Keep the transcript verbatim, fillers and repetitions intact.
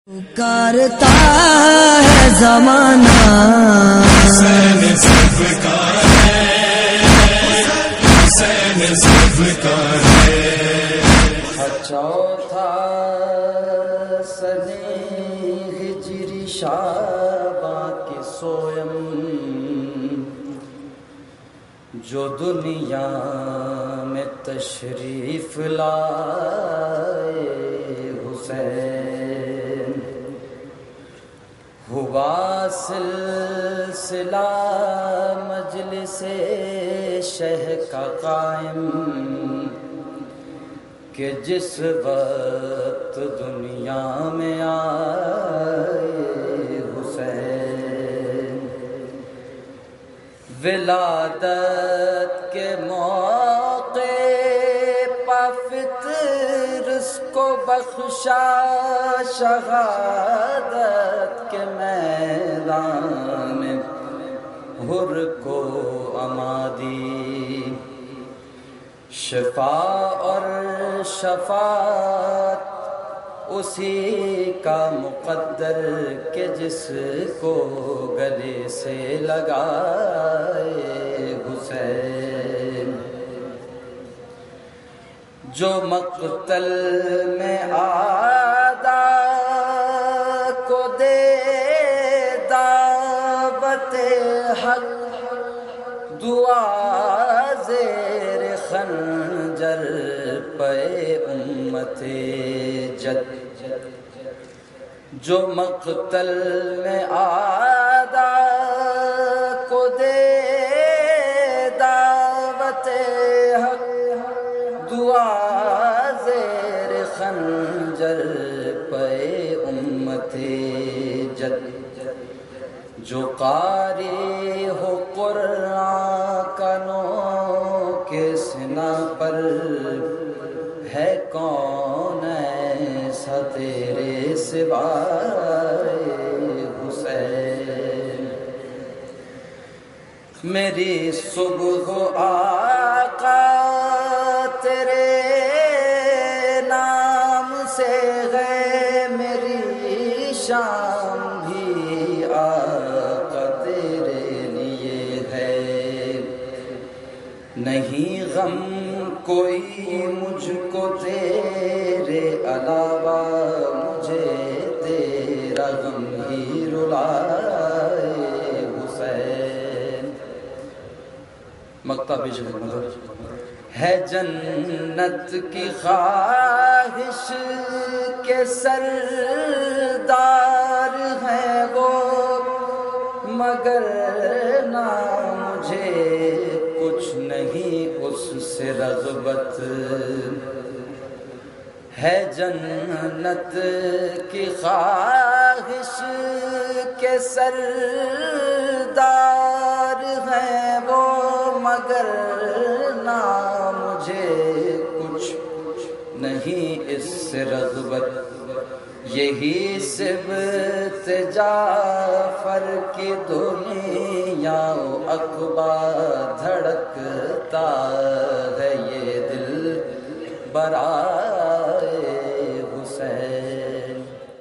پکارتا ہے زمانہ حسین ذوالفقار ہے، حسین ذوالفقار ہے۔ چوتھا سنے ہجری شعبان کے سویم، جو دنیا میں تشریف لائے حسین، ہوا سلسلہ مجلس شہ کا قائم، کہ جس وقت دنیا میں آئے حسین، ولادت کے موقع پا فطر اس کو بخشا، شہادت کے میدان میں حر کو امادی، شفا اور شفاعت اسی کا مقدر، کہ جس کو گلے سے لگائے حسین، جو مقتل میں آدھا کو دے دعوت حق، دعا زیر خنجر پہ امت جد، جو مقتل میں آدھا کو دے دعوت حق، دعا زیر خنجر پہ امت جد، جو قاری ہو قرآن کا نو کے سنا پر، ہے کون ایسا تیرے سوائے حسین، میری صبح آقا تیرے نام سے ہے، میری شام بھی آقا تیرے لیے ہے، نہیں غم کوئی مجھ کو تیرے علاوہ، مجھے تیرا غم ہی رلائے حسین۔ مقطع پیش ہے جنت کی خواہش کے سردار ہیں وہ، مگر نہ مجھے کچھ نہیں اس سے رغبت، ہے جنت کی خواہش کے سردار ہیں وہ، مگر نہ مجھے کچھ نہیں اس سے رغبت، یہی صبت جعفر کی دنیا و عقبہ، دھڑکتا ہے یہ دل برا